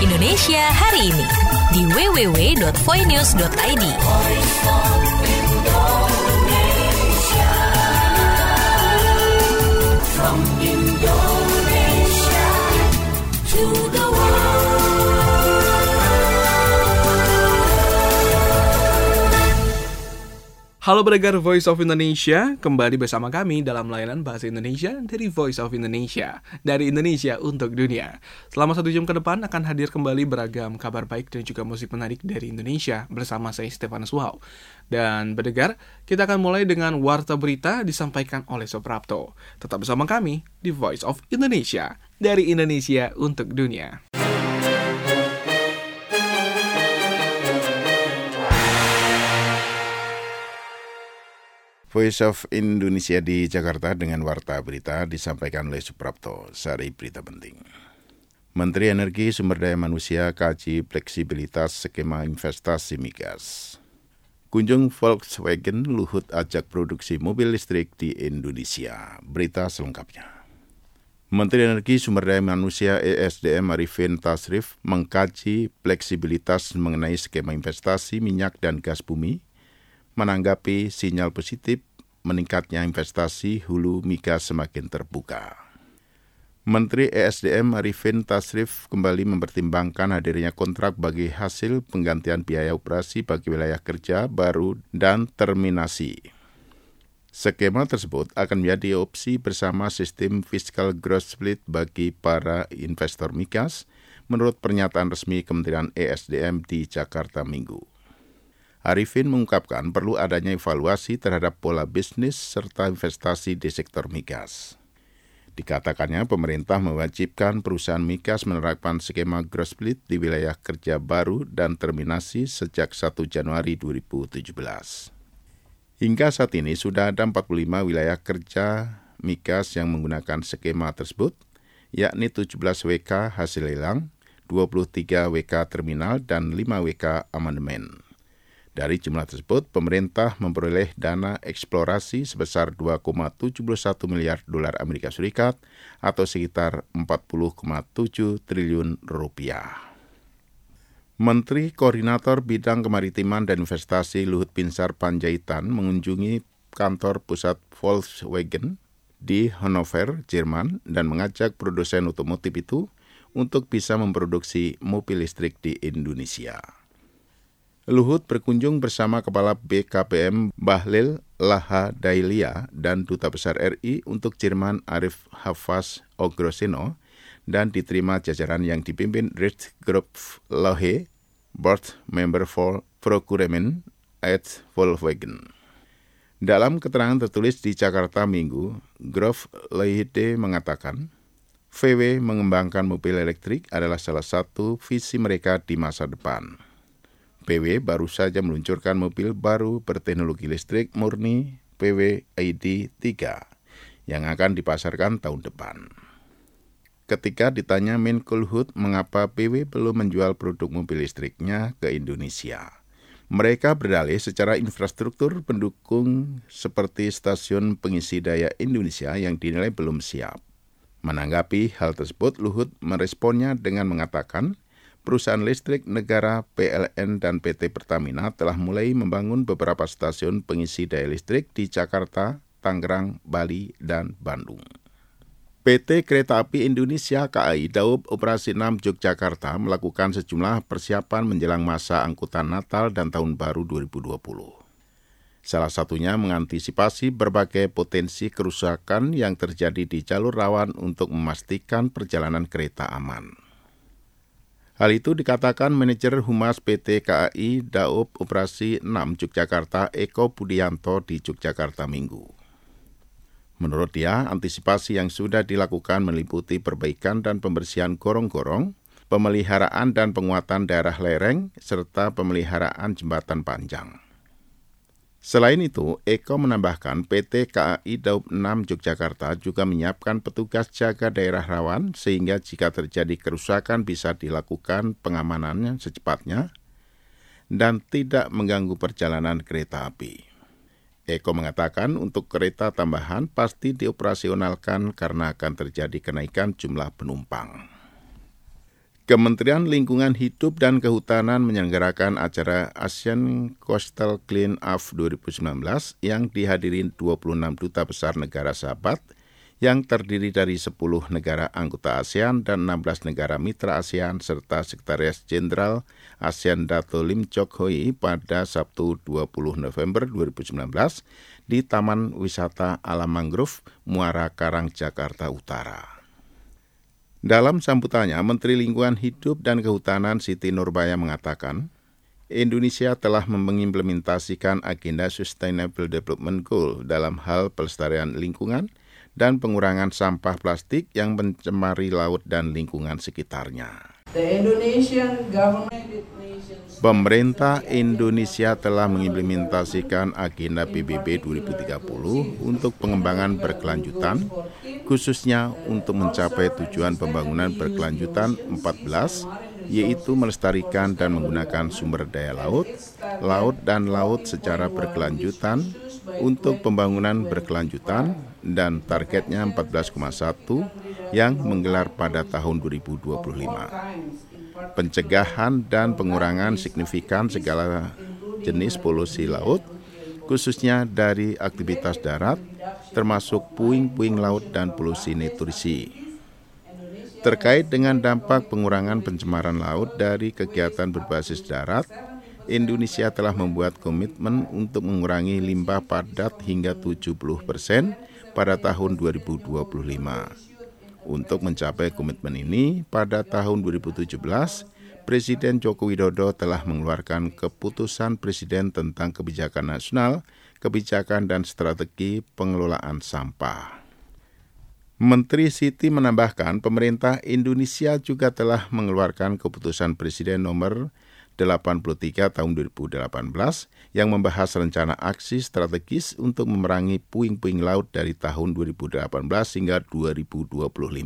Indonesia hari ini di www.voinews.id. From Indonesia to the world. Halo pendengar Voice of Indonesia, kembali bersama kami dalam layanan Bahasa Indonesia dari Voice of Indonesia, dari Indonesia untuk dunia. Selama 1 jam ke depan akan hadir kembali beragam kabar baik dan juga musik menarik dari Indonesia bersama saya Stefanus Wow. Dan pendengar, kita akan mulai dengan Warta Berita disampaikan oleh Soprapto. Tetap bersama kami di Voice of Indonesia, dari Indonesia untuk dunia. Voice of Indonesia di Jakarta dengan Warta Berita disampaikan oleh Suprapto. Sari berita penting. Menteri Energi Sumber Daya Manusia kaji fleksibilitas skema investasi migas. Kunjung Volkswagen, Luhut ajak produksi mobil listrik di Indonesia. Berita selengkapnya. Menteri Energi Sumber Daya Manusia ESDM Arifin Tasrif mengkaji fleksibilitas mengenai skema investasi minyak dan gas bumi, menanggapi sinyal positif meningkatnya investasi hulu migas semakin terbuka. Menteri ESDM Arifin Tasrif kembali mempertimbangkan hadirnya kontrak bagi hasil penggantian biaya operasi bagi wilayah kerja baru dan terminasi. Skema tersebut akan menjadi opsi bersama sistem fiscal growth split bagi para investor migas, menurut pernyataan resmi Kementerian ESDM di Jakarta Minggu. Arifin mengungkapkan perlu adanya evaluasi terhadap pola bisnis serta investasi di sektor migas. Dikatakannya pemerintah mewajibkan perusahaan migas menerapkan skema growth split di wilayah kerja baru dan terminasi sejak 1 Januari 2017. Hingga saat ini sudah ada 45 wilayah kerja migas yang menggunakan skema tersebut, yakni 17 WK hasil lelang, 23 WK terminal, dan 5 WK amandemen. Dari jumlah tersebut, pemerintah memperoleh dana eksplorasi sebesar 2,71 miliar dolar Amerika Serikat atau sekitar 40,7 triliun rupiah. Menteri Koordinator Bidang Kemaritiman dan Investasi Luhut Binsar Panjaitan mengunjungi kantor pusat Volkswagen di Hannover, Jerman, dan mengajak produsen otomotif itu untuk bisa memproduksi mobil listrik di Indonesia. Luhut berkunjung bersama Kepala BKPM Bahlil Lahadailia dan Duta Besar RI untuk Jerman Arif Hafaz Ogroseno dan diterima jajaran yang dipimpin Rich Group Lohe, Board Member for Procurement at Volkswagen. Dalam keterangan tertulis di Jakarta Minggu, Grof Lohe mengatakan, VW mengembangkan mobil elektrik adalah salah satu visi mereka di masa depan. VW baru saja meluncurkan mobil baru berteknologi listrik murni VW ID3 yang akan dipasarkan tahun depan. Ketika ditanya Menko Luhut mengapa VW belum menjual produk mobil listriknya ke Indonesia, mereka berdalih secara infrastruktur pendukung seperti stasiun pengisi daya Indonesia yang dinilai belum siap. Menanggapi hal tersebut, Luhut meresponnya dengan mengatakan, perusahaan listrik negara PLN dan PT Pertamina telah mulai membangun beberapa stasiun pengisi daya listrik di Jakarta, Tangerang, Bali, dan Bandung. PT Kereta Api Indonesia KAI Daob Operasi 6 Yogyakarta melakukan sejumlah persiapan menjelang masa angkutan Natal dan Tahun Baru 2020. Salah satunya mengantisipasi berbagai potensi kerusakan yang terjadi di jalur rawan untuk memastikan perjalanan kereta aman. Hal itu dikatakan manajer Humas PT KAI Daob Operasi 6 Yogyakarta Eko Budianto di Yogyakarta Minggu. Menurut dia, antisipasi yang sudah dilakukan meliputi perbaikan dan pembersihan gorong-gorong, pemeliharaan dan penguatan daerah lereng, serta pemeliharaan jembatan panjang. Selain itu, Eko menambahkan PT KAI Daob 6 Yogyakarta juga menyiapkan petugas jaga daerah rawan sehingga jika terjadi kerusakan bisa dilakukan pengamanannya secepatnya dan tidak mengganggu perjalanan kereta api. Eko mengatakan untuk kereta tambahan pasti dioperasionalkan karena akan terjadi kenaikan jumlah penumpang. Kementerian Lingkungan Hidup dan Kehutanan menyelenggarakan acara Asian Coastal Clean Up 2019 yang dihadiri 26 duta besar negara sahabat yang terdiri dari 10 negara anggota ASEAN dan 16 negara mitra ASEAN serta Sekretaris Jenderal ASEAN Dato Lim Chok Hoi pada Sabtu 20 November 2019 di Taman Wisata Alam Mangrove Muara Karang, Jakarta Utara. Dalam sambutannya, Menteri Lingkungan Hidup dan Kehutanan Siti Nurbaya mengatakan, Indonesia telah mengimplementasikan agenda Sustainable Development Goal dalam hal pelestarian lingkungan dan pengurangan sampah plastik yang mencemari laut dan lingkungan sekitarnya. Pemerintah Indonesia telah mengimplementasikan agenda PBB 2030 untuk pengembangan berkelanjutan, khususnya untuk mencapai tujuan pembangunan berkelanjutan 14, yaitu melestarikan dan menggunakan sumber daya laut dan laut secara berkelanjutan untuk pembangunan berkelanjutan dan targetnya 14,1 yang menggelar pada tahun 2025. Pencegahan dan pengurangan signifikan segala jenis polusi laut, khususnya dari aktivitas darat, termasuk puing-puing laut dan polusi nutrisi. Terkait dengan dampak pengurangan pencemaran laut dari kegiatan berbasis darat, Indonesia telah membuat komitmen untuk mengurangi limbah padat hingga 70% pada tahun 2025. Untuk mencapai komitmen ini, pada tahun 2017, Presiden Joko Widodo telah mengeluarkan keputusan Presiden tentang kebijakan nasional, kebijakan dan strategi pengelolaan sampah. Menteri Siti menambahkan, pemerintah Indonesia juga telah mengeluarkan keputusan Presiden nomor 83 tahun 2018 yang membahas rencana aksi strategis untuk memerangi puing-puing laut dari tahun 2018 hingga 2025.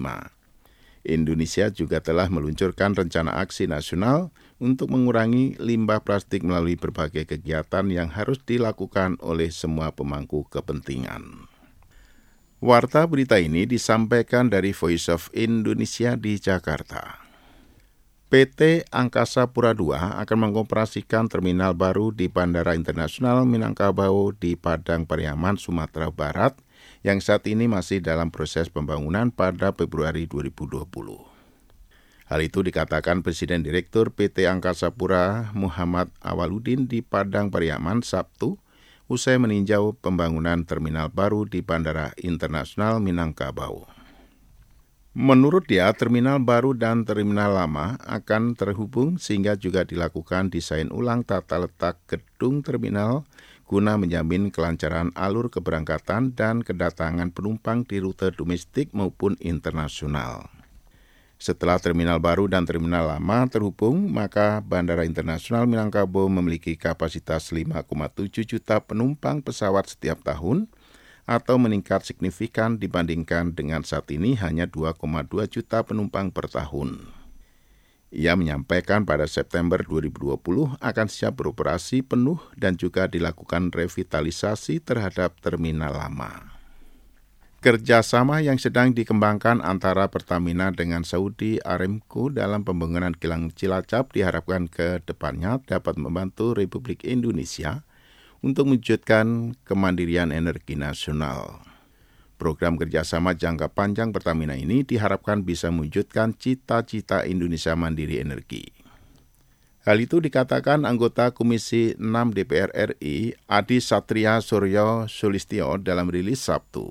Indonesia juga telah meluncurkan rencana aksi nasional untuk mengurangi limbah plastik melalui berbagai kegiatan yang harus dilakukan oleh semua pemangku kepentingan. Warta berita ini disampaikan dari Voice of Indonesia di Jakarta. PT Angkasa Pura II akan mengoperasikan terminal baru di Bandara Internasional Minangkabau di Padang Pariaman, Sumatera Barat, yang saat ini masih dalam proses pembangunan pada Februari 2020. Hal itu dikatakan Presiden Direktur PT Angkasa Pura Muhammad Awaludin di Padang Pariaman Sabtu, usai meninjau pembangunan terminal baru di Bandara Internasional Minangkabau. Menurut dia, terminal baru dan terminal lama akan terhubung sehingga juga dilakukan desain ulang tata letak gedung terminal guna menjamin kelancaran alur keberangkatan dan kedatangan penumpang di rute domestik maupun internasional. Setelah terminal baru dan terminal lama terhubung, maka Bandara Internasional Minangkabau memiliki kapasitas 5,7 juta penumpang pesawat setiap tahun, atau meningkat signifikan dibandingkan dengan saat ini hanya 2,2 juta penumpang per tahun. Ia menyampaikan pada September 2020 akan siap beroperasi penuh dan juga dilakukan revitalisasi terhadap terminal lama. Kerjasama yang sedang dikembangkan antara Pertamina dengan Saudi Aramco dalam pembangunan kilang Cilacap diharapkan ke depannya dapat membantu Republik Indonesia untuk mewujudkan kemandirian energi nasional. Program kerjasama jangka panjang Pertamina ini diharapkan bisa mewujudkan cita-cita Indonesia mandiri energi. Hal itu dikatakan anggota Komisi 6 DPR RI, Adi Satria Suryo Sulistyo dalam rilis Sabtu.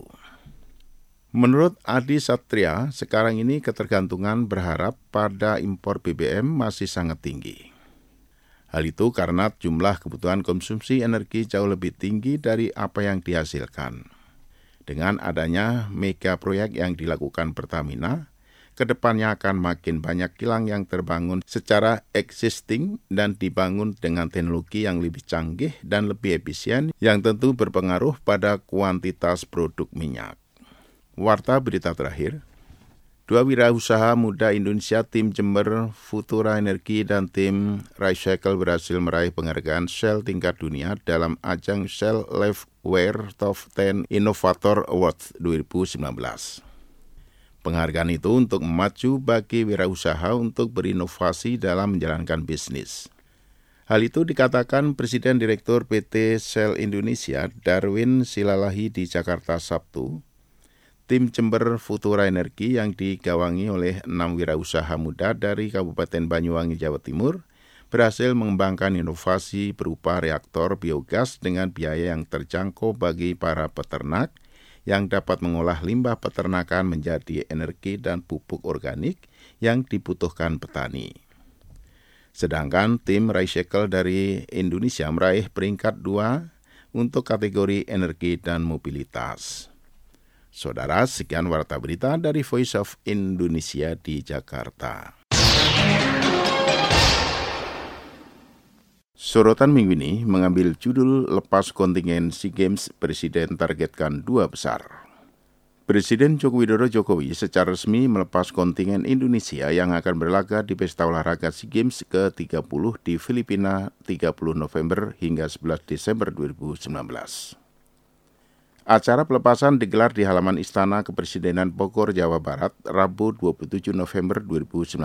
Menurut Adi Satria, sekarang ini ketergantungan berharap pada impor BBM masih sangat tinggi. Hal itu karena jumlah kebutuhan konsumsi energi jauh lebih tinggi dari apa yang dihasilkan. Dengan adanya mega proyek yang dilakukan Pertamina, kedepannya akan makin banyak kilang yang terbangun secara existing dan dibangun dengan teknologi yang lebih canggih dan lebih efisien yang tentu berpengaruh pada kuantitas produk minyak. Warta berita terakhir. 2 wirausaha muda Indonesia, tim Jember Futura Energi dan tim Recycle berhasil meraih penghargaan Shell tingkat dunia dalam ajang Shell Liveware Top 10 Innovator Awards 2019. Penghargaan itu untuk memacu bagi wirausaha untuk berinovasi dalam menjalankan bisnis. Hal itu dikatakan Presiden Direktur PT Shell Indonesia, Darwin Silalahi di Jakarta Sabtu. Tim Jember Futura Energi yang digawangi oleh 6 wirausaha muda dari Kabupaten Banyuwangi, Jawa Timur, berhasil mengembangkan inovasi berupa reaktor biogas dengan biaya yang terjangkau bagi para peternak, yang dapat mengolah limbah peternakan menjadi energi dan pupuk organik yang dibutuhkan petani. Sedangkan tim Recycle dari Indonesia meraih peringkat 2 untuk kategori energi dan mobilitas. Saudara, sekian warta berita dari Voice of Indonesia di Jakarta. Sorotan minggu ini mengambil judul Lepas Kontingen SEA Games, Presiden targetkan 2 besar. Presiden Joko Widodo Jokowi secara resmi melepas kontingen Indonesia yang akan berlaga di Pesta Olahraga SEA Games ke-30 di Filipina 30 November hingga 11 Desember 2019. Acara pelepasan digelar di halaman Istana Kepresidenan Bogor, Jawa Barat, Rabu 27 November 2019.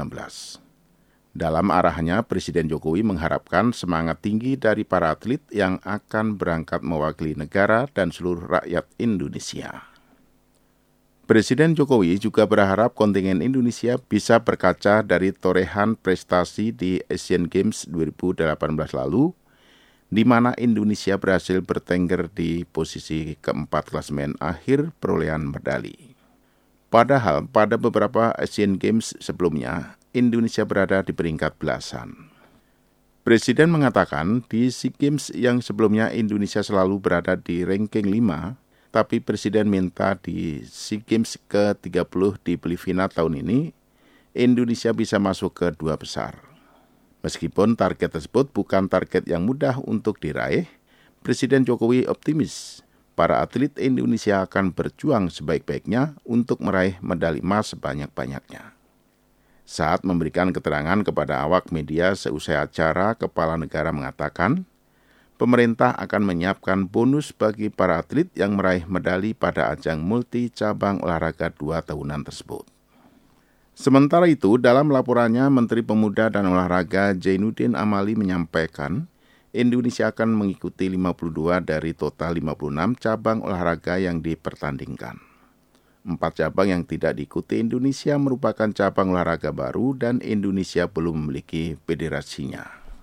Dalam arahannya, Presiden Jokowi mengharapkan semangat tinggi dari para atlet yang akan berangkat mewakili negara dan seluruh rakyat Indonesia. Presiden Jokowi juga berharap kontingen Indonesia bisa berkaca dari torehan prestasi di Asian Games 2018 lalu, di mana Indonesia berhasil bertengger di posisi keempat klasemen akhir perolehan medali. Padahal pada beberapa Asian Games sebelumnya, Indonesia berada di peringkat belasan. Presiden mengatakan di SEA Games yang sebelumnya Indonesia selalu berada di ranking 5, tapi Presiden minta di SEA Games ke-30 di Filipina tahun ini, Indonesia bisa masuk ke 2 besar. Meskipun target tersebut bukan target yang mudah untuk diraih, Presiden Jokowi optimis para atlet Indonesia akan berjuang sebaik-baiknya untuk meraih medali emas sebanyak-banyaknya. Saat memberikan keterangan kepada awak media seusai acara, Kepala Negara mengatakan, pemerintah akan menyiapkan bonus bagi para atlet yang meraih medali pada ajang multi cabang olahraga 2 tahunan tersebut. Sementara itu, dalam laporannya, Menteri Pemuda dan Olahraga Zainuddin Amali menyampaikan, Indonesia akan mengikuti 52 dari total 56 cabang olahraga yang dipertandingkan. 4 cabang yang tidak diikuti Indonesia merupakan cabang olahraga baru dan Indonesia belum memiliki federasinya.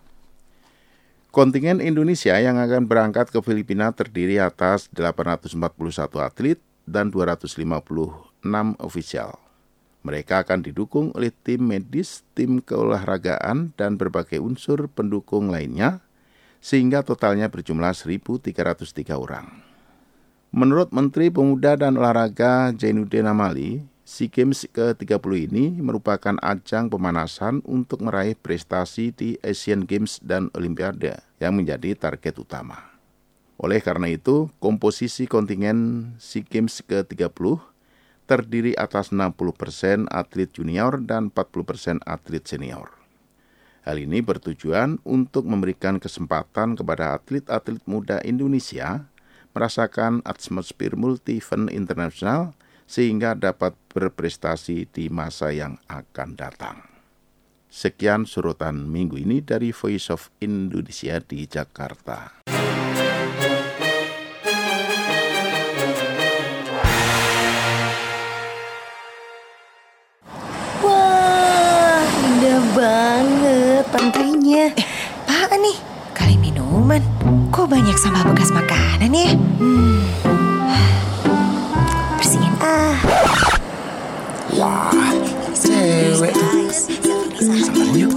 Kontingen Indonesia yang akan berangkat ke Filipina terdiri atas 841 atlet dan 256 ofisial. Mereka akan didukung oleh tim medis, tim keolahragaan, dan berbagai unsur pendukung lainnya, sehingga totalnya berjumlah 1.303 orang. Menurut Menteri Pemuda dan Olahraga Zainuddin Amali, SEA Games ke-30 ini merupakan ajang pemanasan untuk meraih prestasi di Asian Games dan Olimpiade yang menjadi target utama. Oleh karena itu, komposisi kontingen SEA Games ke-30 terdiri atas 60% atlet junior dan 40% atlet senior. Hal ini bertujuan untuk memberikan kesempatan kepada atlet-atlet muda Indonesia merasakan atmosfer multi-event internasional sehingga dapat berprestasi di masa yang akan datang. Sekian sorotan minggu ini dari Voice of Indonesia di Jakarta. Wah, indah banget pantainya. Apaan nih? Kali minuman. Kok banyak sampah bekas makanan ya? Bersihin Wah, cewek tuh. Sampai yuk.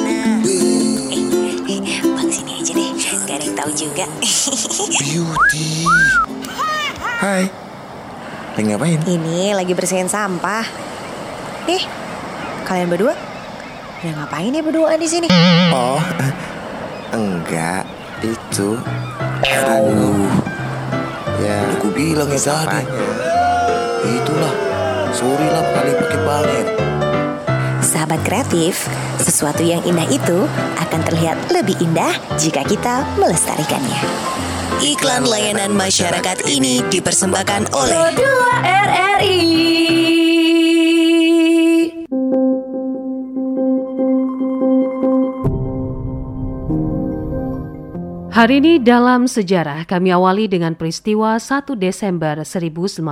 Bang sini aja deh, gak ada yang tahu juga. Beauty. Hai. Lagi ngapain? Ini lagi bersihin sampah. Nih, kalian berdua udah ngapain ya berdua di sini? Oh, enggak. Itu. Aduh. Ya, aku bilang ya tadi. Itulah. Sorry lah kali pakai banget. Sahabat kreatif, sesuatu yang indah itu akan terlihat lebih indah jika kita melestarikannya. Iklan layanan masyarakat ini dipersembahkan oleh Pro 2 RRI. Hari ini dalam sejarah kami awali dengan peristiwa 1 Desember 1956.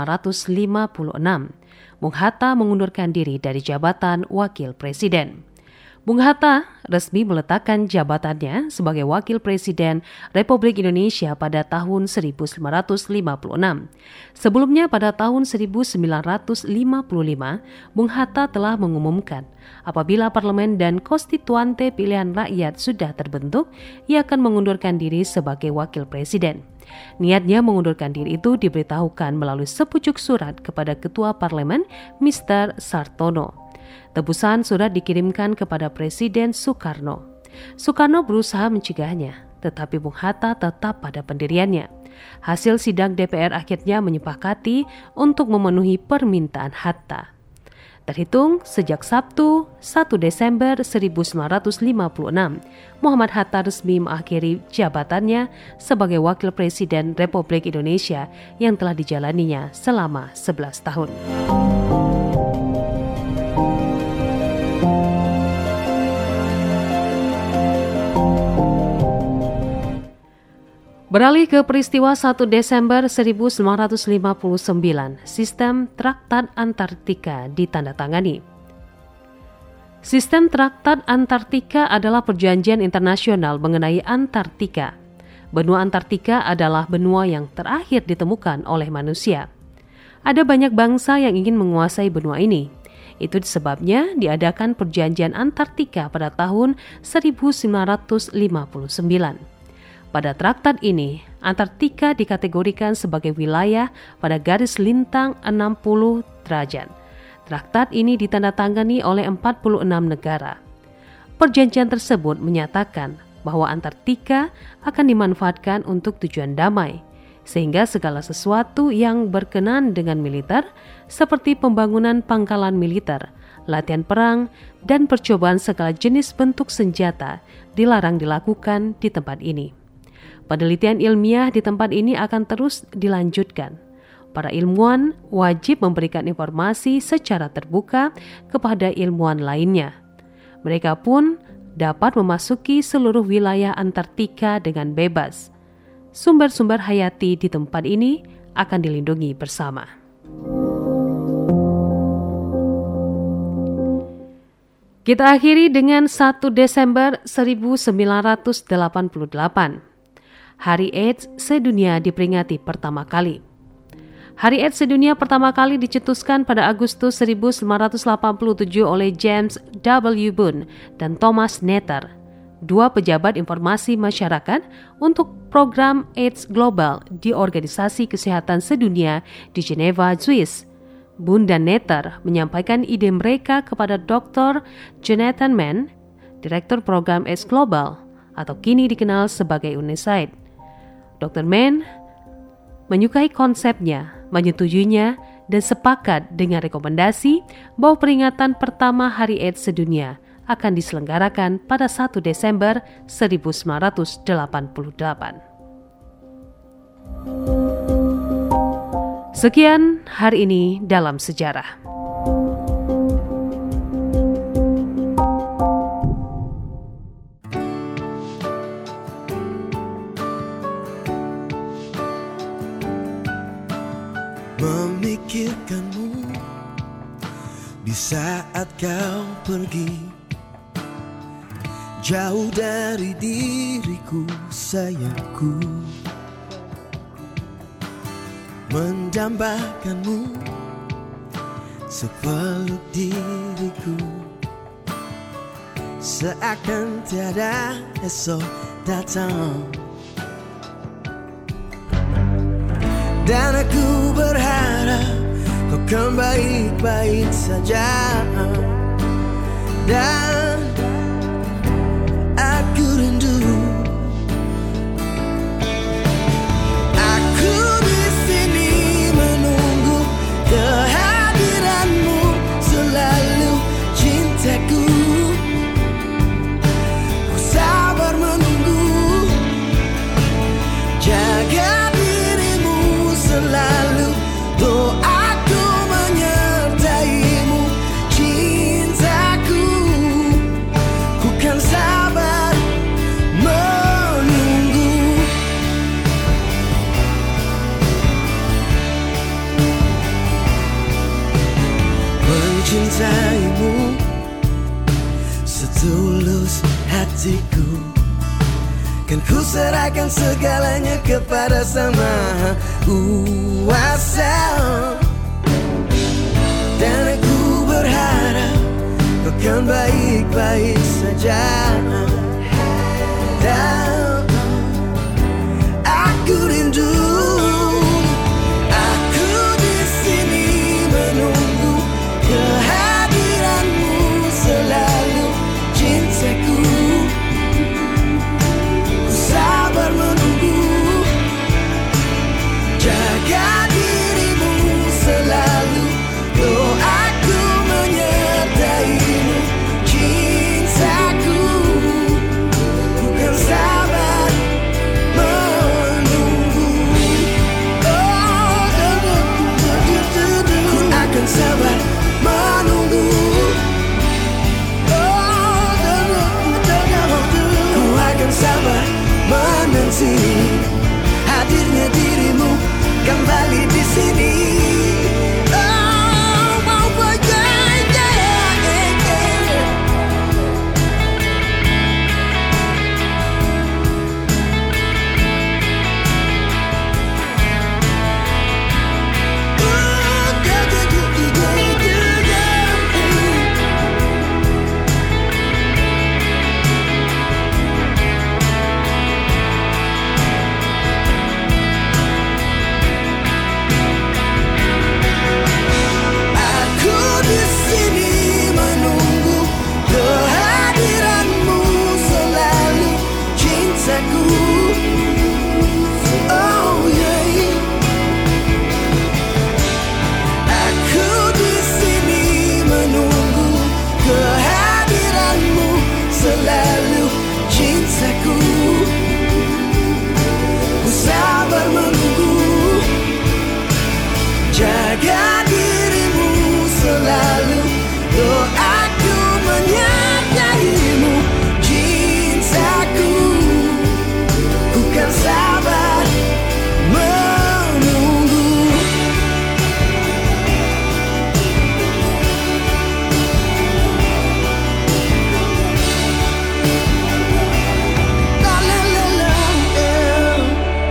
Bung Hatta mengundurkan diri dari jabatan Wakil Presiden. Bung Hatta resmi meletakkan jabatannya sebagai Wakil Presiden Republik Indonesia pada tahun 1956. Sebelumnya pada tahun 1955, Bung Hatta telah mengumumkan apabila parlemen dan konstituante pilihan rakyat sudah terbentuk, ia akan mengundurkan diri sebagai Wakil Presiden. Niatnya mengundurkan diri itu diberitahukan melalui sepucuk surat kepada Ketua Parlemen, Mr. Sartono. Tebusan surat dikirimkan kepada Presiden Soekarno. Soekarno berusaha mencegahnya, tetapi Bung Hatta tetap pada pendiriannya. Hasil sidang DPR akhirnya menyepakati untuk memenuhi permintaan Hatta. Terhitung sejak Sabtu 1 Desember 1956, Muhammad Hatta resmi mengakhiri jabatannya sebagai Wakil Presiden Republik Indonesia yang telah dijalaninya selama 11 tahun. Beralih ke peristiwa 1 Desember 1959, Sistem Traktat Antartika ditandatangani. Sistem Traktat Antartika adalah perjanjian internasional mengenai Antartika. Benua Antartika adalah benua yang terakhir ditemukan oleh manusia. Ada banyak bangsa yang ingin menguasai benua ini. Itu sebabnya diadakan perjanjian Antartika pada tahun 1959. Pada traktat ini, Antartika dikategorikan sebagai wilayah pada garis lintang 60 derajat. Traktat ini ditandatangani oleh 46 negara. Perjanjian tersebut menyatakan bahwa Antartika akan dimanfaatkan untuk tujuan damai, sehingga segala sesuatu yang berkenan dengan militer, seperti pembangunan pangkalan militer, latihan perang, dan percobaan segala jenis bentuk senjata dilarang dilakukan di tempat ini. Penelitian ilmiah di tempat ini akan terus dilanjutkan. Para ilmuwan wajib memberikan informasi secara terbuka kepada ilmuwan lainnya. Mereka pun dapat memasuki seluruh wilayah Antartika dengan bebas. Sumber-sumber hayati di tempat ini akan dilindungi bersama. Kita akhiri dengan 1 Desember 1988. Hari AIDS sedunia diperingati pertama kali. Hari AIDS sedunia pertama kali dicetuskan pada Agustus 1987 oleh James W. Boone dan Thomas Netter, dua pejabat informasi masyarakat untuk program AIDS Global di Organisasi Kesehatan Sedunia di Geneva, Swiss. Boone dan Netter menyampaikan ide mereka kepada Dr. Jonathan Mann, Direktur Program AIDS Global, atau kini dikenal sebagai UNICEF. Dr. Mann menyukai konsepnya, menyetujuinya, dan sepakat dengan rekomendasi bahwa peringatan pertama Hari AIDS sedunia akan diselenggarakan pada 1 Desember 1988. Sekian hari ini dalam sejarah. Memikirkanmu di saat kau pergi, jauh dari diriku sayangku. Mendambakanmu sepeluk diriku, seakan tiada esok datang. Dan aku berharap kau kan baik-baik saja. Dan aku rindu, aku di sini menunggu kehadiranmu selalu, cintaku. Ku sabar menunggu, jaga selalu, doaku menyertaimu, cintaku. setulus hatiku. Kan ku serahkan segalanya kepada Sama Kuasa. Dan aku berharap kau kan baik-baik saja. Dan aku rindu, aku di sini menunggu kehadiranmu selalu, cintaku. Ku sabar menunggu, jaga dirimu selalu, doaku menyertaimu, cintaku. Ku kan sabar menunggu. Oh, ku akan sabar menunggu. Ku akan sabar menanti hadirnya dirimu kembali di sini. Oh, mau pergi, aku di sini menunggu kehadiranmu selalu, cintaku. Oh yeah, aku di sini menunggu kehadiranmu selalu, cintaku. Ku sabar menunggu, jaga dirimu selalu, doaku menyertaimu, cintaku. Ku kan sabar menunggu. La la la la, yeah.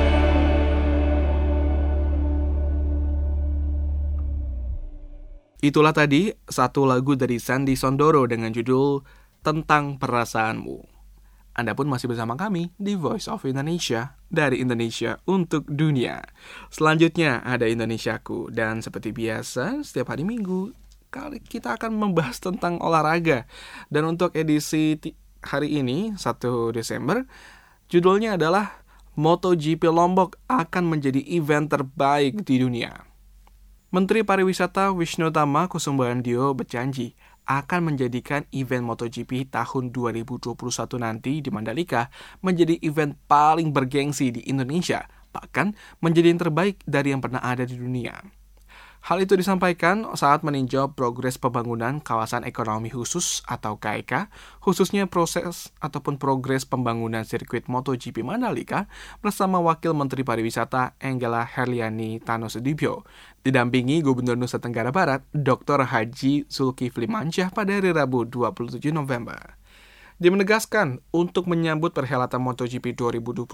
Itulah tadi satu lagu dari Sandy Sandoro dengan judul Tentang Perasaanmu. Anda pun masih bersama kami di Voice of Indonesia, dari Indonesia untuk dunia. Selanjutnya ada Indonesiaku, dan seperti biasa setiap hari Minggu kali kita akan membahas tentang olahraga. Dan untuk edisi hari ini 1 Desember, judulnya adalah MotoGP Lombok akan menjadi event terbaik di dunia. Menteri Pariwisata Wisnu Tama Kusumbandio berjanji akan menjadikan event MotoGP tahun 2021 nanti di Mandalika menjadi event paling bergengsi di Indonesia, bahkan menjadi yang terbaik dari yang pernah ada di dunia. Hal itu disampaikan saat meninjau progres pembangunan kawasan ekonomi khusus atau KEK, khususnya proses ataupun progres pembangunan sirkuit MotoGP Mandalika bersama Wakil Menteri Pariwisata Angela Herliani Tanosedibyo, didampingi Gubernur Nusa Tenggara Barat Dr. Haji Zulkifli Mansyah pada hari Rabu 27 November. Dia menegaskan untuk menyambut perhelatan MotoGP 2021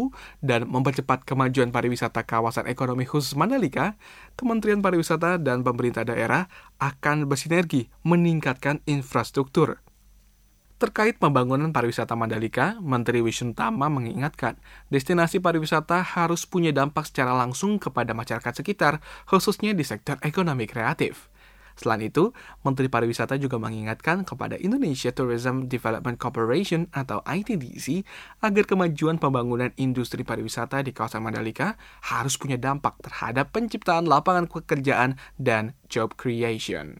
dan mempercepat kemajuan pariwisata kawasan ekonomi khusus Mandalika, Kementerian Pariwisata dan pemerintah daerah akan bersinergi meningkatkan infrastruktur. Terkait pembangunan pariwisata Mandalika, Menteri Wisnu Tama mengingatkan, destinasi pariwisata harus punya dampak secara langsung kepada masyarakat sekitar, khususnya di sektor ekonomi kreatif. Selain itu, Menteri Pariwisata juga mengingatkan kepada Indonesia Tourism Development Corporation atau ITDC agar kemajuan pembangunan industri pariwisata di kawasan Mandalika harus punya dampak terhadap penciptaan lapangan pekerjaan dan job creation.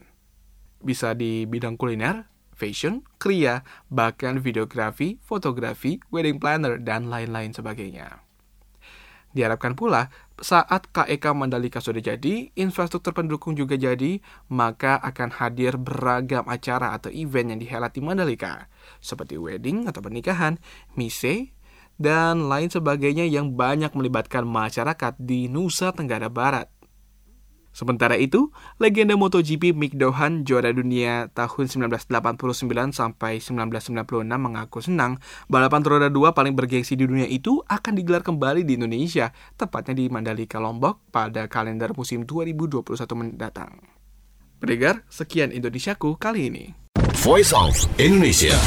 Bisa di bidang kuliner, fashion, kria, bahkan videografi, fotografi, wedding planner, dan lain-lain sebagainya. Diharapkan pula, saat KEK Mandalika sudah jadi, infrastruktur pendukung juga jadi, maka akan hadir beragam acara atau event yang dihelat di Mandalika, seperti wedding atau pernikahan, mise, dan lain sebagainya yang banyak melibatkan masyarakat di Nusa Tenggara Barat. Sementara itu, legenda MotoGP Mick Doohan, juara dunia tahun 1989 sampai 1996 mengaku senang balapan roda 2 paling bergengsi di dunia itu akan digelar kembali di Indonesia, tepatnya di Mandalika, Lombok pada kalender musim 2021 mendatang. Pendengar, sekian Indonesiaku kali ini. Voice of Indonesia.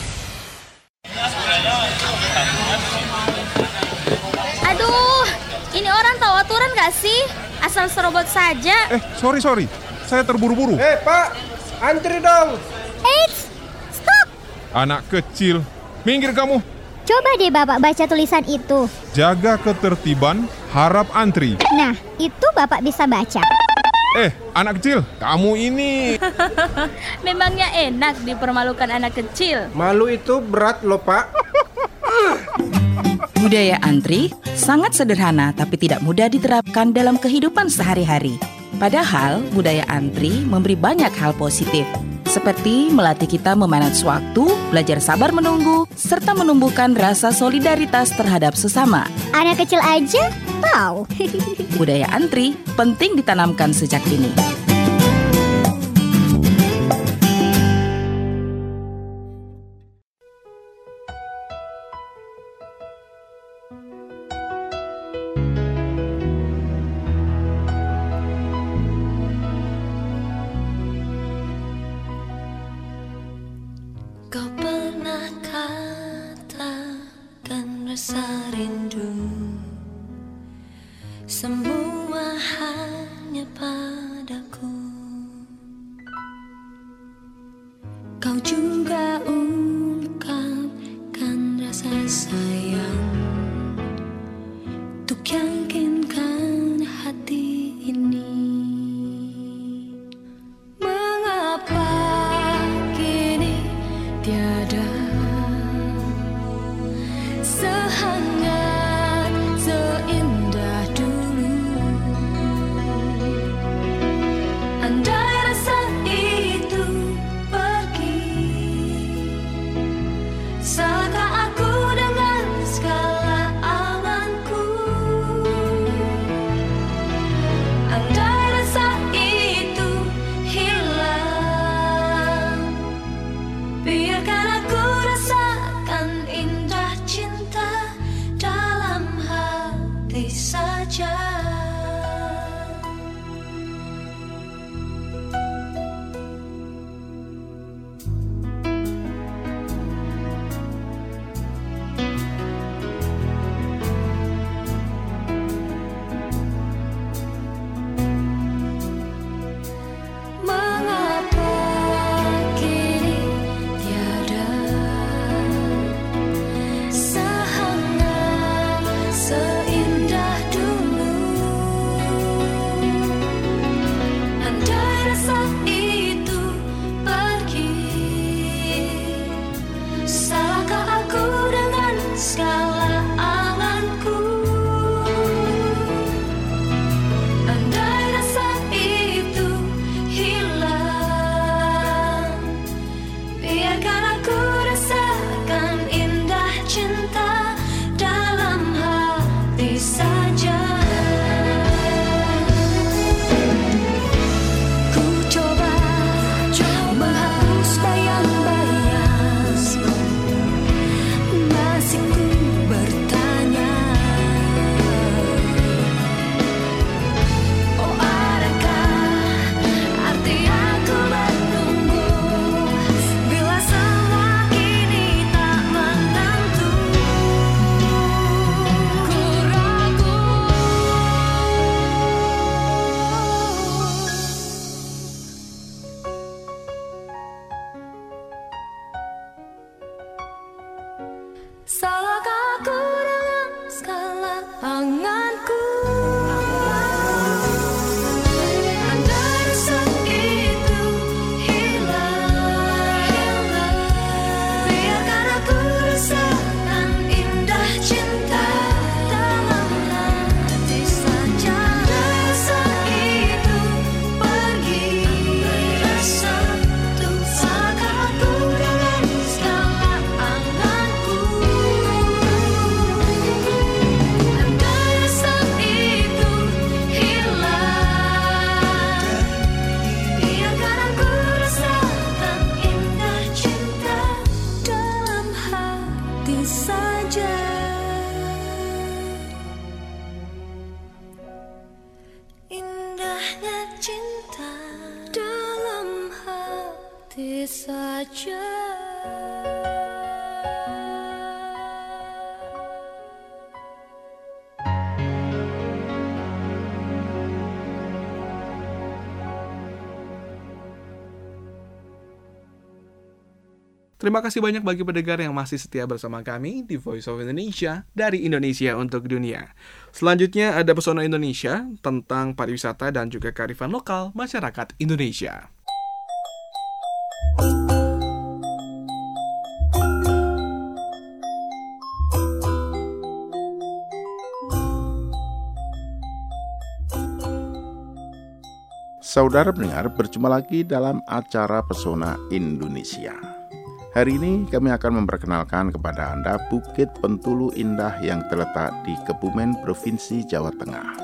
Aduh, ini orang tahu aturan gak sih? Asal serobot saja. Sorry. Saya terburu-buru. Pak, antri dong. Eits, stop. Anak kecil, minggir kamu. Coba deh Bapak baca tulisan itu. Jaga ketertiban, harap antri. Nah, itu Bapak bisa baca. Anak kecil, kamu ini. Memangnya enak dipermalukan anak kecil? Malu itu berat loh, Pak. Budaya antri sangat sederhana tapi tidak mudah diterapkan dalam kehidupan sehari-hari. Padahal budaya antri memberi banyak hal positif, seperti melatih kita memanage waktu, belajar sabar menunggu, serta menumbuhkan rasa solidaritas terhadap sesama. Anak kecil aja tahu. Budaya antri penting ditanamkan sejak dini. Kau pernah katakan rasa rindu, semua hanya padaku. Kau juga ungkapkan rasa sayang untuk yakinkan hati ini. Mengapa kini tiada sehangat, seindah dulu? Andai rasa itu pergi, salahkah aku dengan segala anganku? Andai rasa itu hilang, biarkan aku rasakan indah cinta dalam hati saja. Mengapa kini tiada sehangat, seindah dulu? Andai rasa itu pergi, salahkah aku dengan segala anganku? Andai rasa itu hilang, biarkan aku rasakan indah cinta dalam hati saja. Ku coba menghapus bayang-bayang, masih ku bertanya, oh adakah arti aku menunggu bila semua kini tak menentu? Ku ragu. Salahkah aku dengan segala anganku? Andai rasa itu hilang, biarkan aku rasakan indah cinta dalam hati saja. Rasa itu pergi, rasa itu salahkah aku dengan segala anganku? saja. Terima kasih banyak bagi pendengar yang masih setia bersama kami di Voice of Indonesia dari Indonesia untuk dunia. Selanjutnya ada Pesona Indonesia tentang pariwisata dan juga kearifan lokal masyarakat Indonesia. Saudara pendengar, berjumpa lagi dalam acara Pesona Indonesia. Hari ini kami akan memperkenalkan kepada Anda Bukit Pentulu Indah yang terletak di Kebumen, Provinsi Jawa Tengah.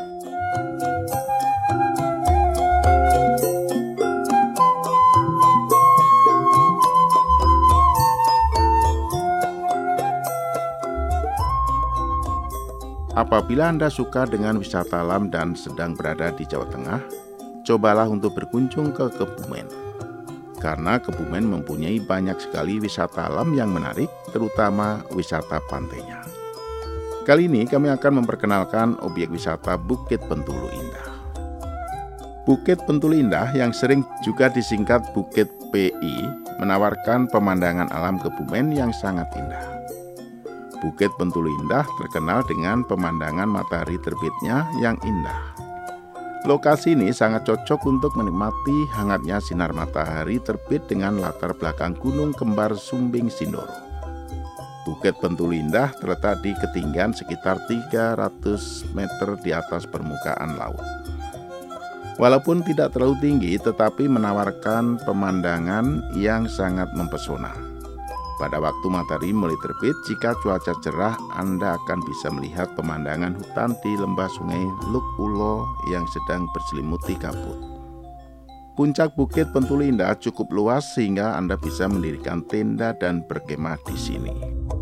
Apabila Anda suka dengan wisata alam dan sedang berada di Jawa Tengah, cobalah untuk berkunjung ke Kebumen. Karena Kebumen mempunyai banyak sekali wisata alam yang menarik, terutama wisata pantainya. Kali ini kami akan memperkenalkan objek wisata Bukit Pentulu Indah. Bukit Pentulu Indah yang sering juga disingkat Bukit PI menawarkan pemandangan alam Kebumen yang sangat indah. Bukit Pentulu Indah terkenal dengan pemandangan matahari terbitnya yang indah. Lokasi ini sangat cocok untuk menikmati hangatnya sinar matahari terbit dengan latar belakang gunung kembar Sumbing Sindoro. Bukit Pentulu Indah terletak di ketinggian sekitar 300 meter di atas permukaan laut. Walaupun tidak terlalu tinggi, tetapi menawarkan pemandangan yang sangat mempesona. Pada waktu matahari mulai terbit, jika cuaca cerah, Anda akan bisa melihat pemandangan hutan di lembah sungai Luk Ulo yang sedang berselimuti kabut. Puncak Bukit Pentulu Indah cukup luas sehingga Anda bisa mendirikan tenda dan berkemah di sini.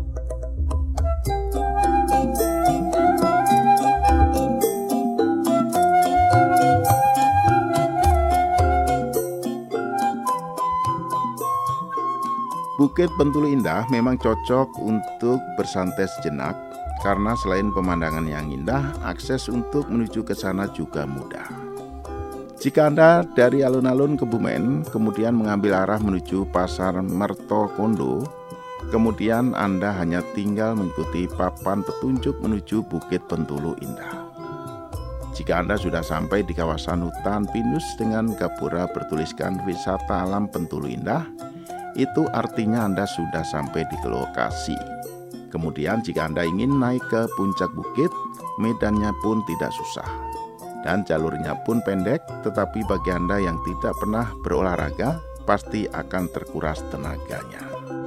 Bukit Pentulu Indah memang cocok untuk bersantai sejenak karena selain pemandangan yang indah, akses untuk menuju ke sana juga mudah. Jika Anda dari alun-alun Kebumen kemudian mengambil arah menuju Pasar Mertokondo, kemudian Anda hanya tinggal mengikuti papan petunjuk menuju Bukit Pentulu Indah. Jika Anda sudah sampai di kawasan hutan pinus dengan gapura bertuliskan Wisata Alam Pentulu Indah, itu artinya Anda sudah sampai di lokasi. Kemudian jika Anda ingin naik ke puncak bukit, medannya pun tidak susah. Dan jalurnya pun pendek, tetapi bagi Anda yang tidak pernah berolahraga, pasti akan terkuras tenaganya.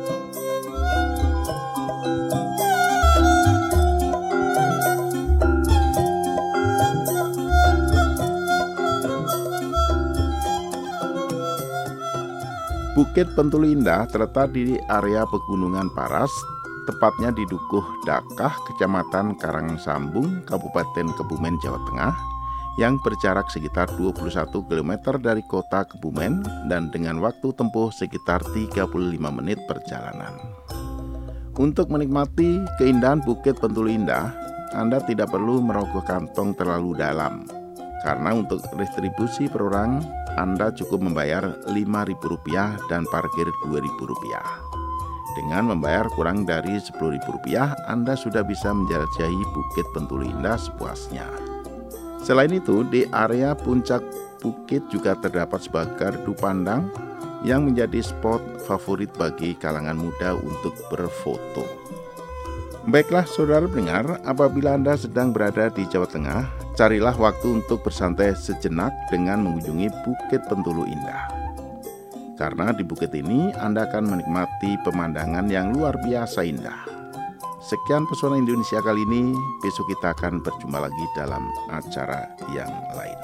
Bukit Pentulu Indah terletak di area Pegunungan Paras, tepatnya di Dukuh Dakah, Kecamatan Karangsambung, Kabupaten Kebumen, Jawa Tengah, yang berjarak sekitar 21 km dari kota Kebumen dan dengan waktu tempuh sekitar 35 menit perjalanan. Untuk menikmati keindahan Bukit Pentulu Indah, Anda tidak perlu merogoh kantong terlalu dalam, karena untuk retribusi per orang, Anda cukup membayar Rp5.000 dan parkir Rp2.000. Dengan membayar kurang dari Rp10.000, Anda sudah bisa menjelajahi Bukit Pentulu Indah sepuasnya. Selain itu, di area puncak bukit juga terdapat sebuah gardu pandang yang menjadi spot favorit bagi kalangan muda untuk berfoto. Baiklah saudara pendengar, apabila Anda sedang berada di Jawa Tengah, carilah waktu untuk bersantai sejenak dengan mengunjungi Bukit Pentulu Indah. Karena di bukit ini Anda akan menikmati pemandangan yang luar biasa indah. Sekian Pesona Indonesia kali ini, besok kita akan berjumpa lagi dalam acara yang lain.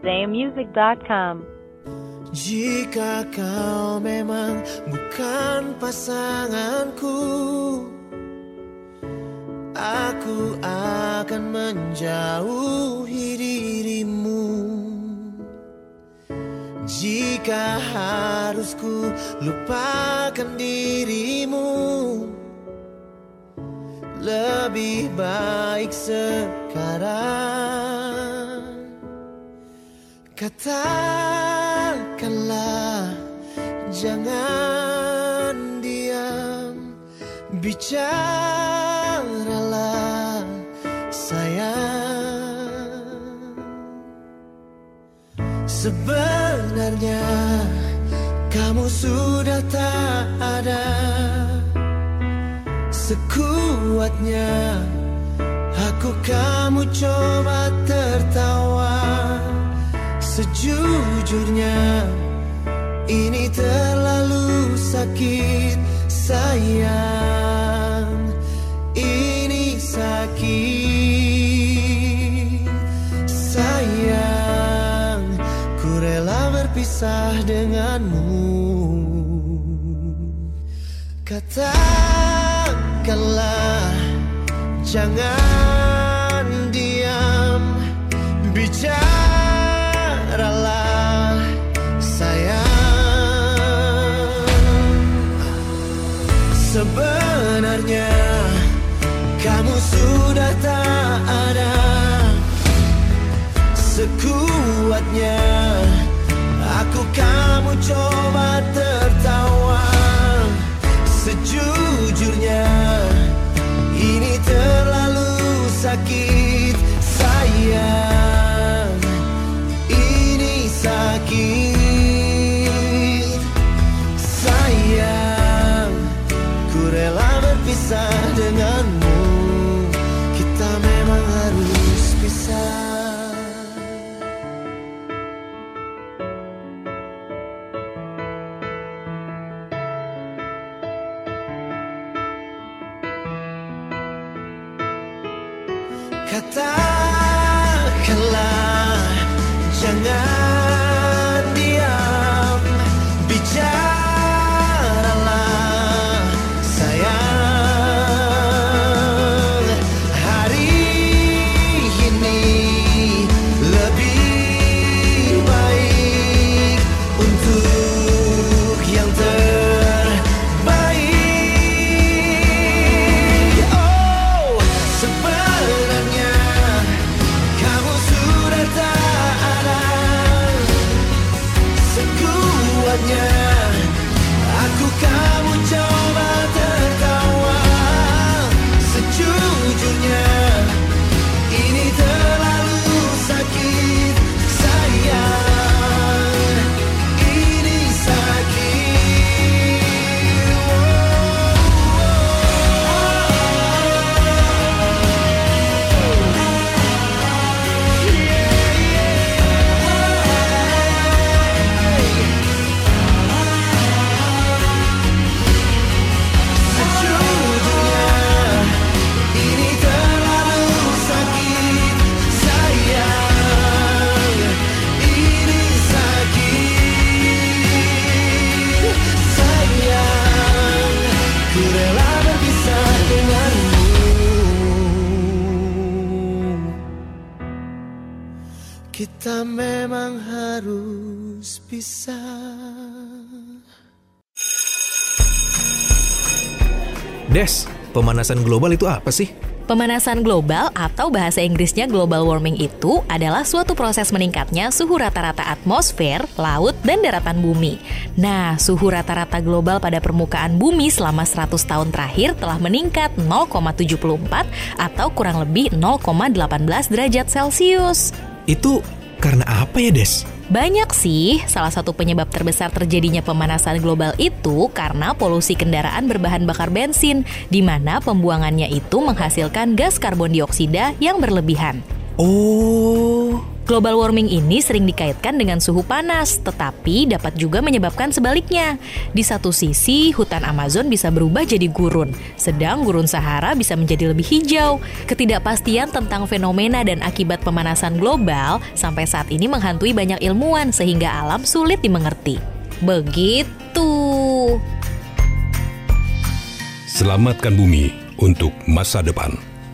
zayamusic.com. Jika kau memang bukan pasanganku, aku akan menjauhi dirimu. Jika harus ku lupakan dirimu, lebih baik sekarang. Katakanlah, jangan diam, bicaralah sayang. Sebenarnya kamu sudah tak ada, sekuatnya aku kamu coba tertawa. Sejujurnya ini terlalu sakit sayang, ini sakit sayang. Ku rela berpisah denganmu. Katakanlah, jangan diam, bicaralah sayang. Sebenarnya kamu sudah tak ada, sekuatnya aku kamu coba tertawa. Sejujurnya ini terlalu sakit sayang, ini sakit sayang. Ku rela berpisah denganmu, kita memang harus pisah. Katakanlah, jangan diam, bicaralah sayang. Hari ini lebih baik untuk yang terbaik. Oh, sebenarnya kamu sudah tak ada, sekuatnya aku kamu coba tertawa. Sejujurnya ini terlalu sakit sayang, ini sakit. Sejujurnya ini terlalu sakit sayang, ini sakit sayang. Ku rela berpisah denganmu, kita memang harus pisah. Des, pemanasan global itu apa sih? Pemanasan global atau bahasa Inggrisnya global warming itu adalah suatu proses meningkatnya suhu rata-rata atmosfer, laut, dan daratan bumi. Nah, suhu rata-rata global pada permukaan bumi selama 100 tahun terakhir telah meningkat 0,74 atau kurang lebih 0,18 derajat Celcius. Itu karena apa ya, Des? Banyak sih, salah satu penyebab terbesar terjadinya pemanasan global itu karena polusi kendaraan berbahan bakar bensin, di mana pembuangannya itu menghasilkan gas karbon dioksida yang berlebihan. Oh, Global warming ini sering dikaitkan dengan suhu panas, tetapi dapat juga menyebabkan sebaliknya. Di satu sisi, hutan Amazon bisa berubah jadi gurun, sedang gurun Sahara bisa menjadi lebih hijau. Ketidakpastian tentang fenomena dan akibat pemanasan global sampai saat ini menghantui banyak ilmuwan sehingga alam sulit dimengerti. Begitu. Selamatkan bumi untuk masa depan.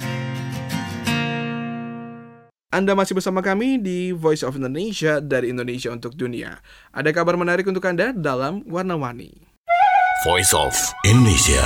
Anda masih bersama kami di Voice of Indonesia dari Indonesia untuk Dunia. Ada kabar menarik untuk Anda dalam Warna-Warni. Voice of Indonesia.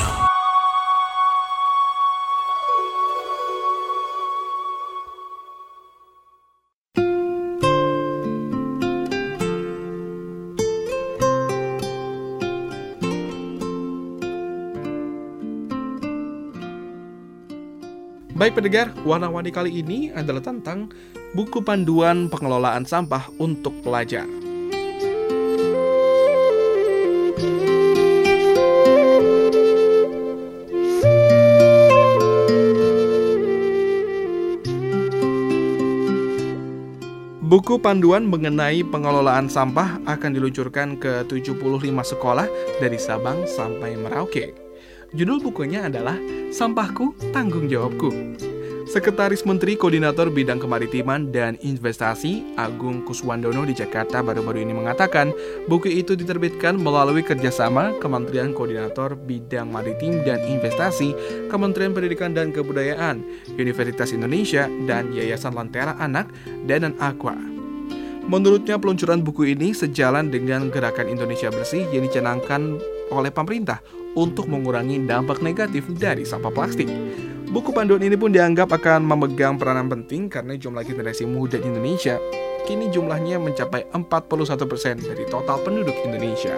Baik pendengar, Warna-Warni kali ini adalah tentang buku panduan pengelolaan sampah untuk pelajar. Buku panduan mengenai pengelolaan sampah akan diluncurkan ke 75 sekolah dari Sabang sampai Merauke. Judul bukunya adalah Sampahku, Tanggung Jawabku. Sekretaris Menteri Koordinator Bidang Kemaritiman dan Investasi Agung Kuswandono di Jakarta baru-baru ini mengatakan buku itu diterbitkan melalui kerjasama Kementerian Koordinator Bidang Maritim dan Investasi, Kementerian Pendidikan dan Kebudayaan, Universitas Indonesia, dan Yayasan Lentera Anak dan Aqua. Menurutnya peluncuran buku ini sejalan dengan gerakan Indonesia Bersih yang dicanangkan oleh pemerintah untuk mengurangi dampak negatif dari sampah plastik. Buku panduan ini pun dianggap akan memegang peranan penting karena jumlah generasi muda di Indonesia kini jumlahnya mencapai 41% dari total penduduk Indonesia.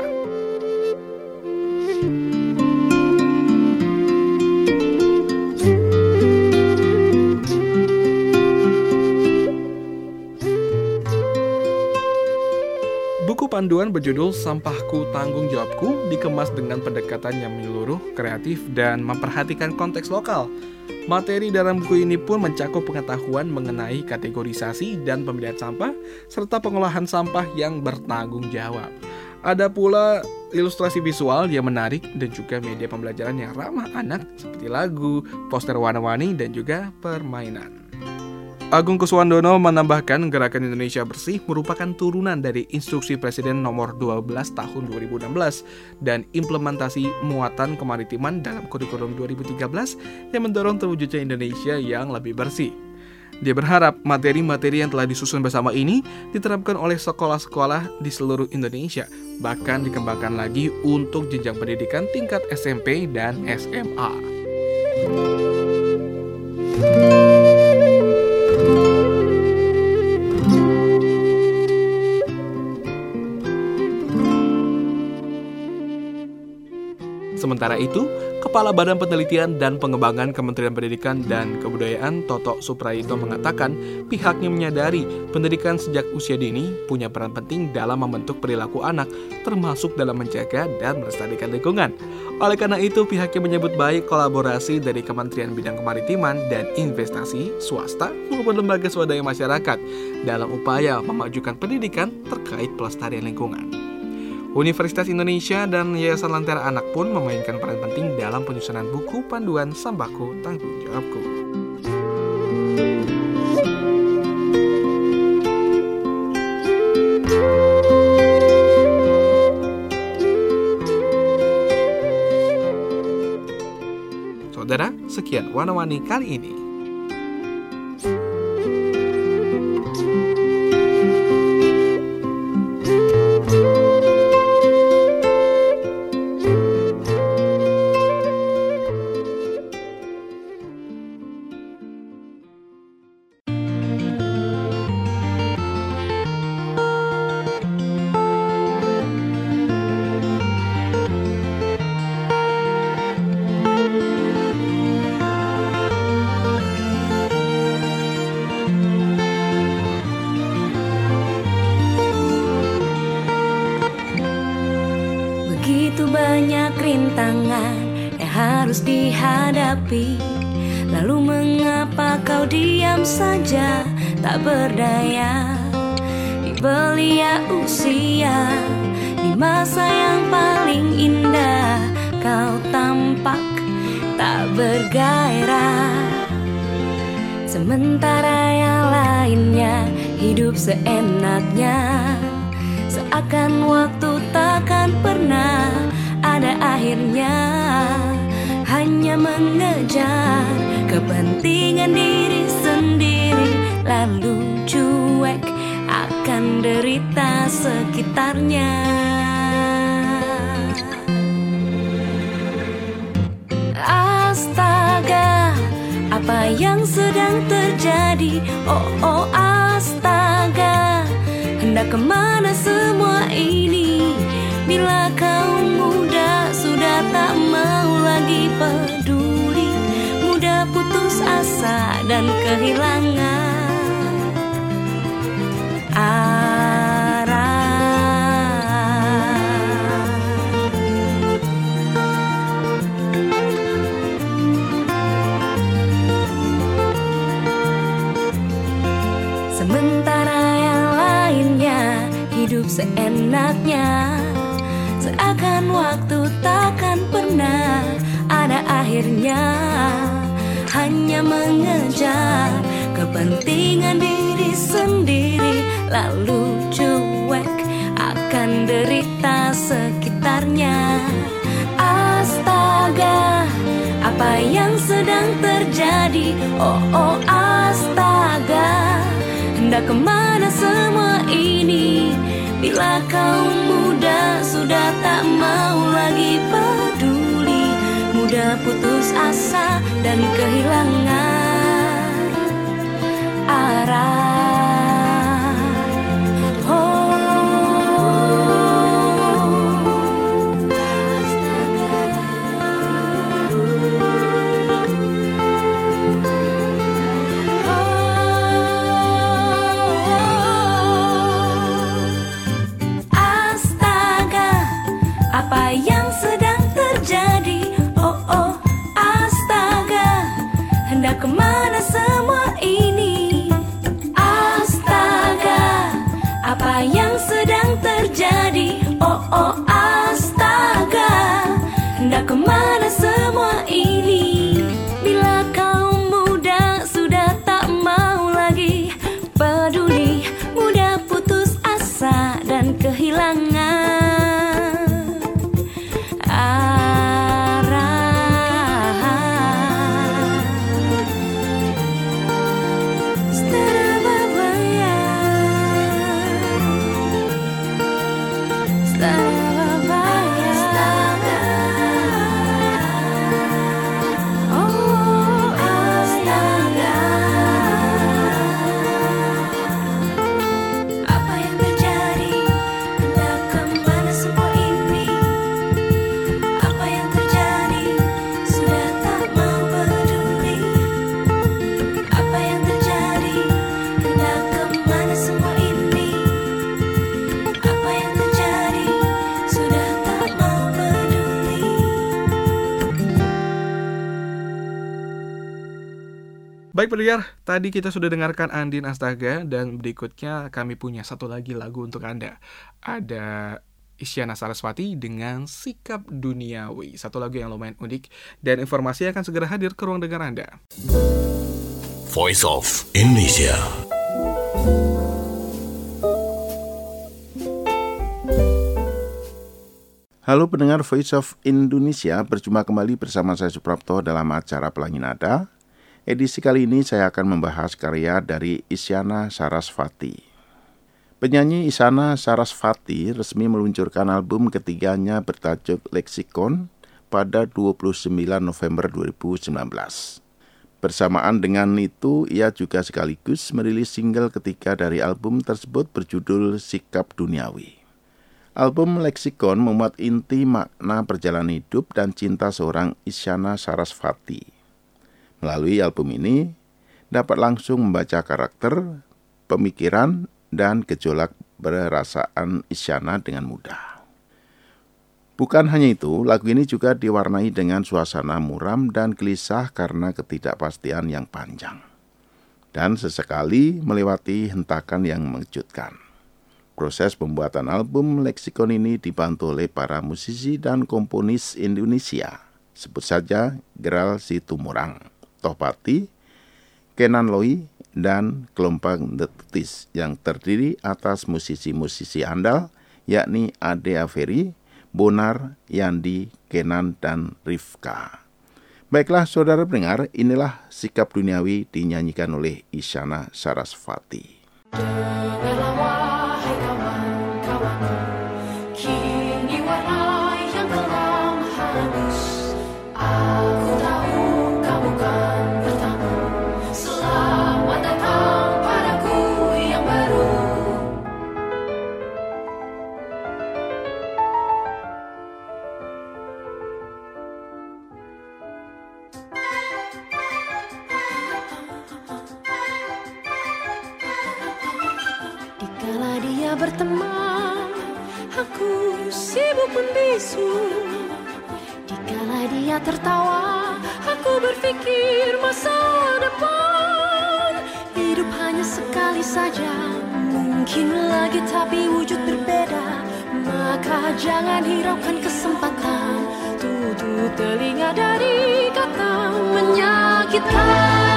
Buku panduan berjudul Sampahku, Tanggung Jawabku dikemas dengan pendekatan yang menyeluruh, kreatif, dan memperhatikan konteks lokal. Materi dalam buku ini pun mencakup pengetahuan mengenai kategorisasi dan pemilihan sampah, serta pengolahan sampah yang bertanggung jawab. Ada pula ilustrasi visual yang menarik dan juga media pembelajaran yang ramah anak seperti lagu, poster warna-warni, dan juga permainan. Agung Kuswandono menambahkan gerakan Indonesia Bersih merupakan turunan dari Instruksi Presiden nomor 12 tahun 2016 dan implementasi muatan kemaritiman dalam kurikulum 2013 yang mendorong terwujudnya Indonesia yang lebih bersih. Dia berharap materi-materi yang telah disusun bersama ini diterapkan oleh sekolah-sekolah di seluruh Indonesia, bahkan dikembangkan lagi untuk jenjang pendidikan tingkat SMP dan SMA. Sementara itu, Kepala Badan Penelitian dan Pengembangan Kementerian Pendidikan dan Kebudayaan Toto Suprayitno mengatakan pihaknya menyadari pendidikan sejak usia dini punya peran penting dalam membentuk perilaku anak, termasuk dalam menjaga dan melestarikan lingkungan. Oleh karena itu, pihaknya menyebut baik kolaborasi dari Kementerian Bidang Kemaritiman dan Investasi, swasta, maupun lembaga swadaya masyarakat dalam upaya memajukan pendidikan terkait pelestarian lingkungan. Universitas Indonesia dan Yayasan Lentera Anak pun memainkan peran penting dalam penyusunan buku panduan Sampahku, Tanggung Jawabku. Saudara, sekian Warna-Warni kali ini. Begitu banyak rintangan yang harus dihadapi. Lalu mengapa kau diam saja tak berdaya, di belia usia, di masa yang paling indah kau tampak tak bergairah. Sementara yang lainnya hidup seenaknya, seakan waktu takkan pernah ada akhirnya, hanya mengejar kepentingan diri sendiri, lalu cuek akan derita sekitarnya. Astaga, apa yang sedang terjadi? Oh astaga, hendak kemana semua ini? Bila kaum muda sudah tak mau lagi peduli, mudah putus asa dan kehilangan arah. Sementara yang lainnya hidup seenaknya, seakan waktu takkan pernah ada akhirnya, hanya mengejar kepentingan diri sendiri, lalu cuek akan derita sekitarnya. Astaga, apa yang sedang terjadi? Oh astaga, hendak kemana semua ini? Bila kaum muda sudah tak mau lagi peduli, mudah putus asa dan kehilangan arah. Kemana semua ini? Astaga, apa yang sedang terjadi? Oh astaga, hendak kemana semua ini? Bila kaum muda sudah tak mau lagi peduli, mudah putus asa dan kehilangan Baik pendengar, tadi kita sudah dengarkan Andin Astaga, dan berikutnya kami punya satu lagi lagu untuk Anda. Ada Isyana Sarasvati dengan Sikap Duniawi, satu lagu yang lumayan unik, dan informasi akan segera hadir ke ruang dengar Anda. Voice of Indonesia. Halo pendengar Voice of Indonesia, berjumpa kembali bersama saya Suprapto dalam acara Pelangi Nada. Edisi kali ini saya akan membahas karya dari Isyana Sarasvati. Penyanyi Isyana Sarasvati resmi meluncurkan album ketiganya bertajuk Leksikon pada 29 November 2019. Bersamaan dengan itu, ia juga sekaligus merilis single ketiga dari album tersebut berjudul Sikap Duniawi. Album Leksikon memuat inti makna perjalanan hidup dan cinta seorang Isyana Sarasvati. Melalui album ini, dapat langsung membaca karakter, pemikiran, dan gejolak perasaan Isyana dengan mudah. Bukan hanya itu, lagu ini juga diwarnai dengan suasana muram dan gelisah karena ketidakpastian yang panjang. dan sesekali melewati hentakan yang mengejutkan. Proses pembuatan album leksikon ini dibantu oleh para musisi dan komponis Indonesia. Sebut saja Geral Situmorang, Tohpati, Kenan Loi, dan Kelompok The Tutis yang terdiri atas musisi-musisi andal yakni Ade Averi, Bonar, Yandi, Kenan, dan Rifka. Baiklah saudara pendengar, inilah Sikap Duniawi dinyanyikan oleh Isyana Sarasvati. Dengarlah wahai kawan-kawan, kini warna yang kelam hangus. Aku tahu kamu kan bertamu, selamat datang padaku yang baru. Dikala dia berteman, aku sibuk membisu. Dikala dia tertawa, aku berpikir masa depan. Hidup hanya sekali saja, mungkin lagi tapi wujud berbeda. Maka jangan hiraukan kesempatan, tutup telinga dari kata menyakitkan.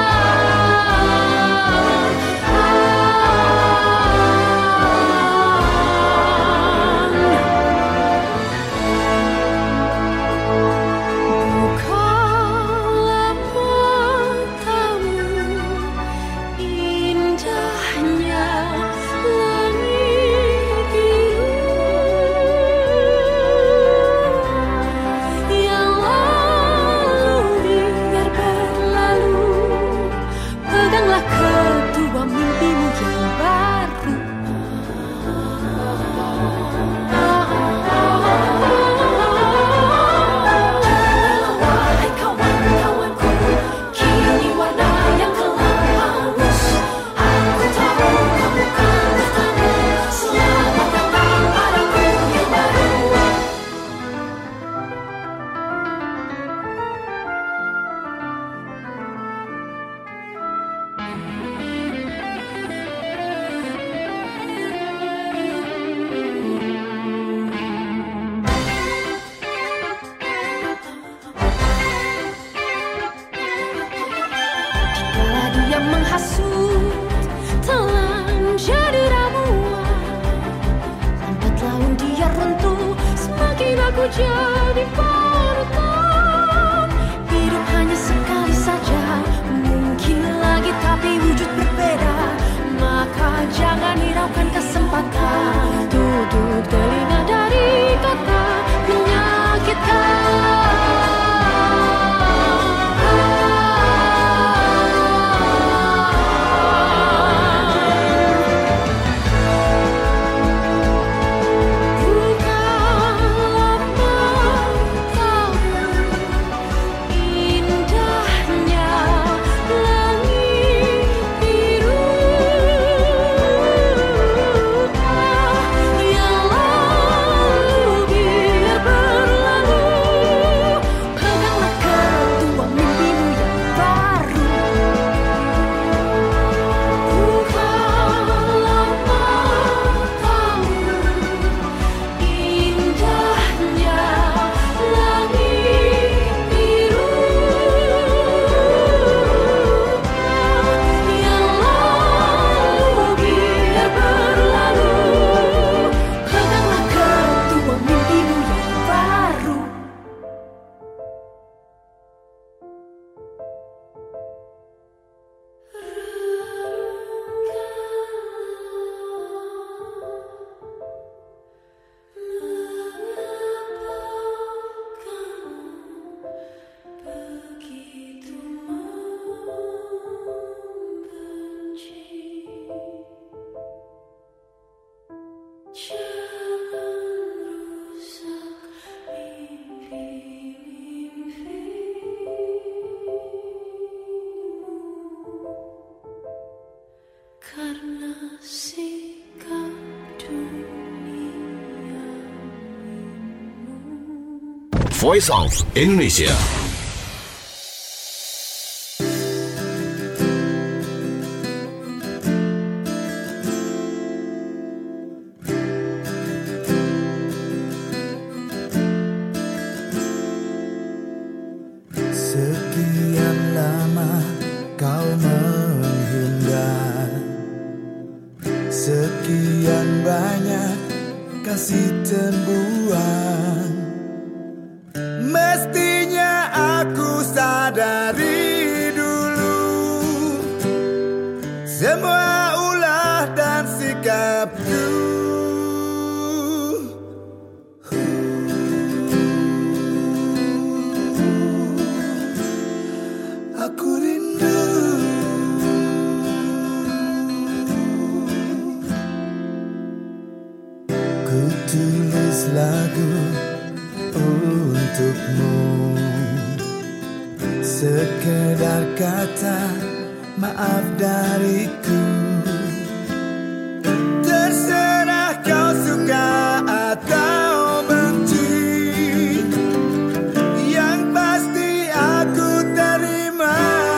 Jadi panutan, hidup hanya sekali saja, mungkin lagi tapi wujud berbeda. Maka jangan hiraukan kesempatan, tutup telinga dari kata menyakitkan. Voice of Indonesia. sekian banyak kasih terbuang. Mestinya aku sadari dulu semua ulah dan sikapku. Aku rindu ku tulis lagu untukmu, sekedar kata maaf dariku. Terserah kau suka atau benci, yang pasti aku terima.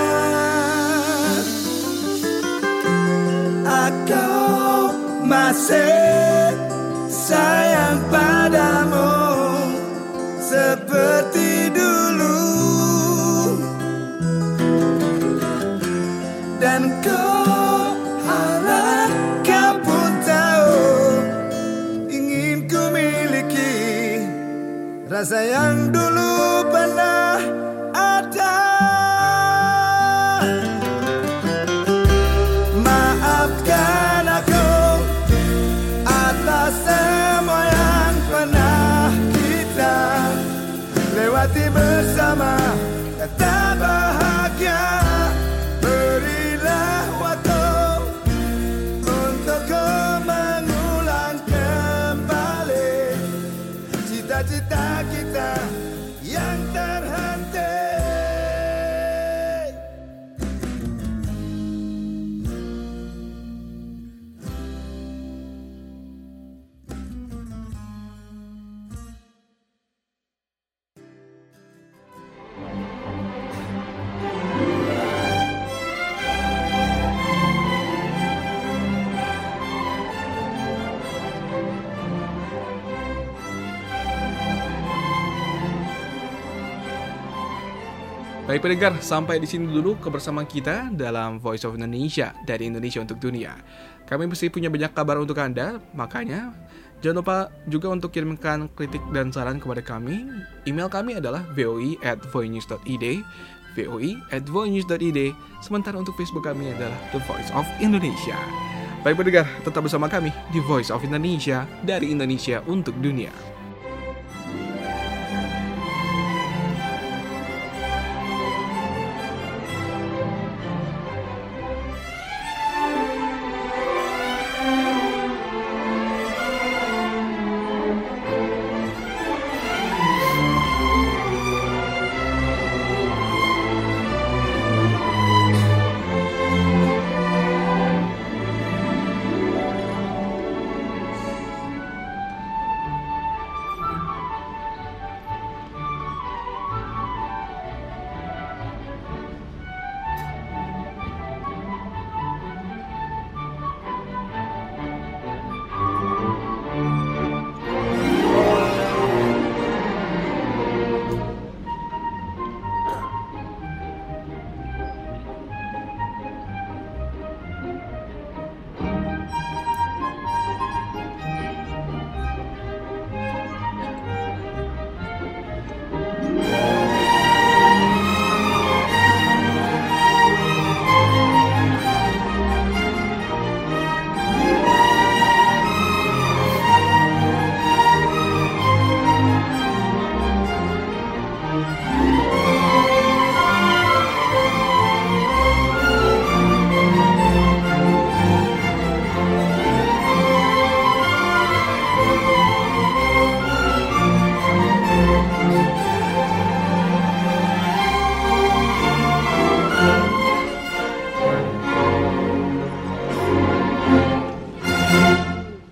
Aku masih sayang padamu seperti dulu, dan kau harap kau pun tahu ingin ku miliki rasa yang dulu pernah ada. Maafkan aku atas semua yang pernah kita lewati bersama, kata bahagia. Berilah waktu untuk kau mengulang kembali cita-cita kita yang terhenti. Baik pendengar, sampai di sini dulu kebersamaan kita dalam Voice of Indonesia dari Indonesia untuk Dunia. Kami mesti punya banyak kabar untuk Anda, makanya jangan lupa juga untuk kirimkan kritik dan saran kepada kami. Email kami adalah voi@voinews.id, voi@voinews.id. Sementara untuk Facebook kami adalah The Voice of Indonesia. Baik pendengar, tetap bersama kami di Voice of Indonesia dari Indonesia untuk Dunia.